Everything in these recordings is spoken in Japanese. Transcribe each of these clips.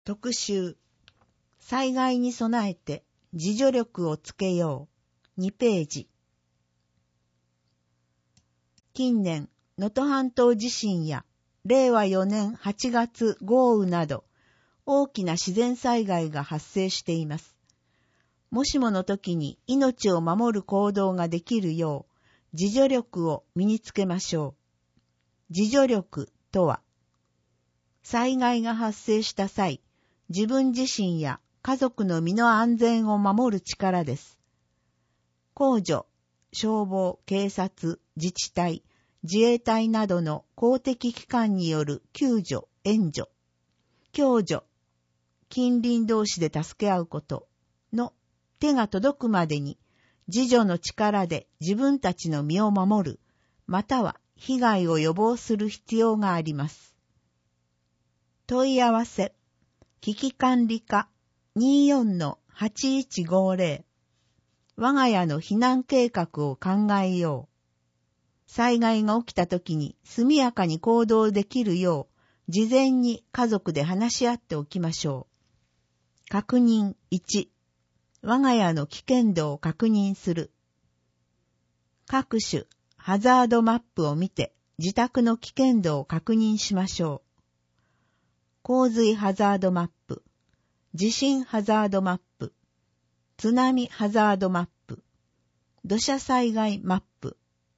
特集、災害に備えて自助力をつけよう。2ページ。近年、能登半島地震や令和4年8月豪雨など大きな自然災害が発生しています。もしもの時に命を守る行動ができるよう自助力を身につけましょう。自助力とは、災害が発生した際、自分自身や家族の身の安全を守る力です。公助、消防、警察、自治体、自衛隊などの公的機関による救助、援助、共助、近隣同士で助け合うことの手が届くまでに自助の力で自分たちの身を守る、または被害を予防する必要があります。問い合わせ、危機管理課 24-8150 我が家の避難計画を考えよう。災害が起きたときに速やかに行動できるよう、事前に家族で話し合っておきましょう。確認1、我が家の危険度を確認する。各種ハザードマップを見て自宅の危険度を確認しましょう。洪水ハザードマップ、地震ハザードマップ、津波ハザードマップ、土砂災害マップ。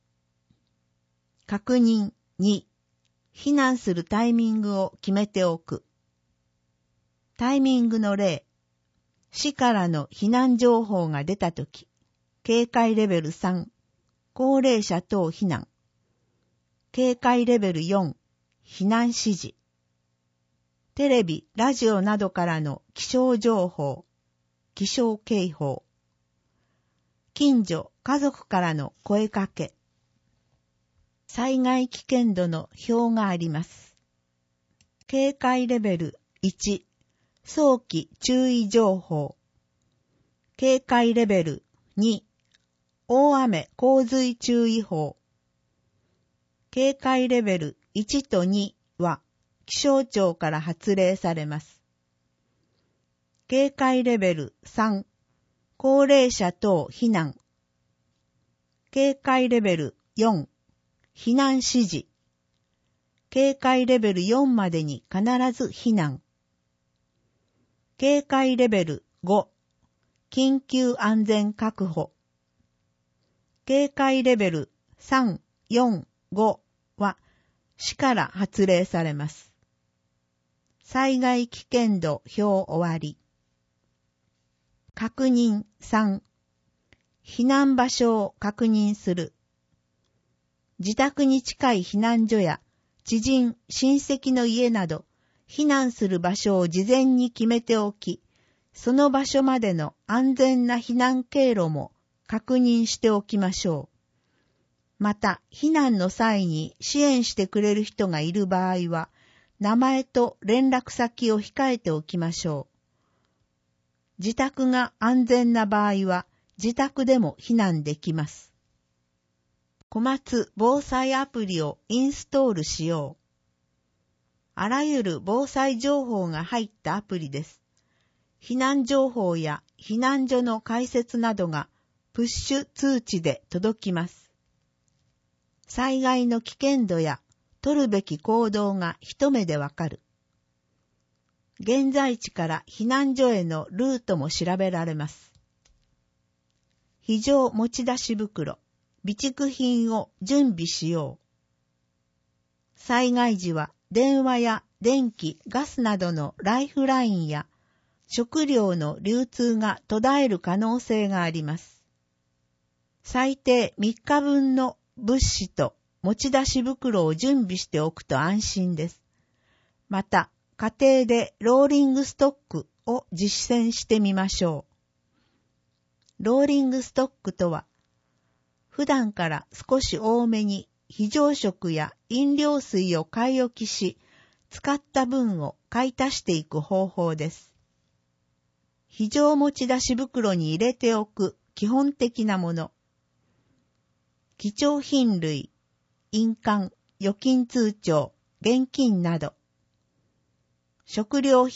確認2、避難するタイミングを決めておく。タイミングの例、市からの避難情報が出たとき、警戒レベル3、高齢者等避難。警戒レベル4、避難指示。テレビ、ラジオなどからの気象情報、気象警報。近所、家族からの声かけ。災害危険度の表があります。警戒レベル1、早期注意情報。警戒レベル2、大雨洪水注意報。警戒レベル1と2は気象庁から発令されます。警戒レベル3、高齢者等避難。警戒レベル4、避難指示。警戒レベル4までに必ず避難。警戒レベル5、緊急安全確保。警戒レベル3、4、5は市から発令されます。災害危険度表終わり。確認3、避難場所を確認する。自宅に近い避難所や知人、親戚の家など避難する場所を事前に決めておき、その場所までの安全な避難経路も確認しておきましょう。また、避難の際に支援してくれる人がいる場合は、名前と連絡先を控えておきましょう。自宅が安全な場合は、自宅でも避難できます。小松防災アプリをインストールしよう。あらゆる防災情報が入ったアプリです。避難情報や避難所の開設などがプッシュ通知で届きます。災害の危険度や取るべき行動が一目でわかる。現在地から避難所へのルートも調べられます。非常持ち出し袋、備蓄品を準備しよう。災害時は電話や電気、ガスなどのライフラインや食料の流通が途絶える可能性があります。最低3日分の物資と持ち出し袋を準備しておくと安心です。また、家庭でローリングストックを実践してみましょう。ローリングストックとは、普段から少し多めに非常食や飲料水を買い置きし、使った分を買い足していく方法です。非常持ち出し袋に入れておく基本的なもの。貴重品類、印鑑、預金通帳、現金など。食料品、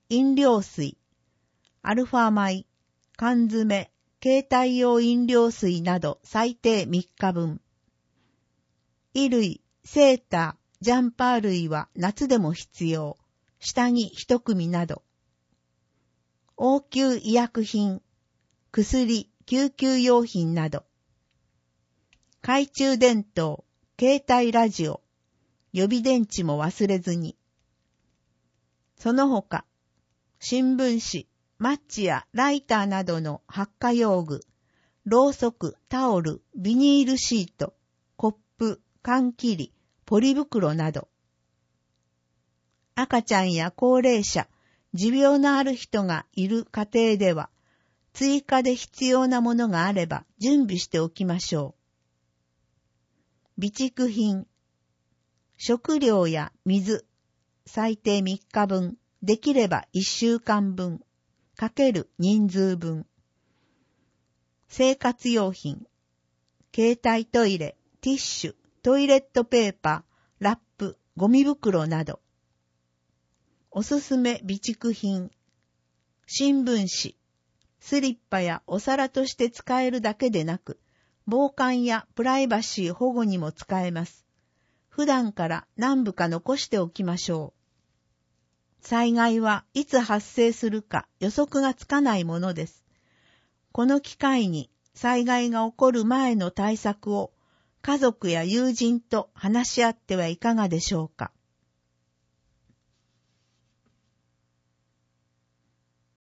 飲料水、アルファ米、缶詰、携帯用飲料水など最低3日分。衣類、セーター、ジャンパー類は夏でも必要。下着1組など。応急医薬品、薬、救急用品など。懐中電灯、携帯ラジオ、予備電池も忘れずに。その他、新聞紙、マッチやライターなどの発火用具、ろうそく、タオル、ビニールシート、コップ、缶切り、ポリ袋など。赤ちゃんや高齢者、持病のある人がいる家庭では、追加で必要なものがあれば準備しておきましょう。備蓄品、食料や水、最低3日分、できれば1週間分、かける人数分。生活用品、携帯トイレ、ティッシュ、トイレットペーパー、ラップ、ゴミ袋など。おすすめ備蓄品、新聞紙、スリッパやお皿として使えるだけでなく、防寒やプライバシー保護にも使えます。普段から何部か残しておきましょう。災害はいつ発生するか予測がつかないものです。この機会に災害が起こる前の対策を家族や友人と話し合ってはいかがでしょうか。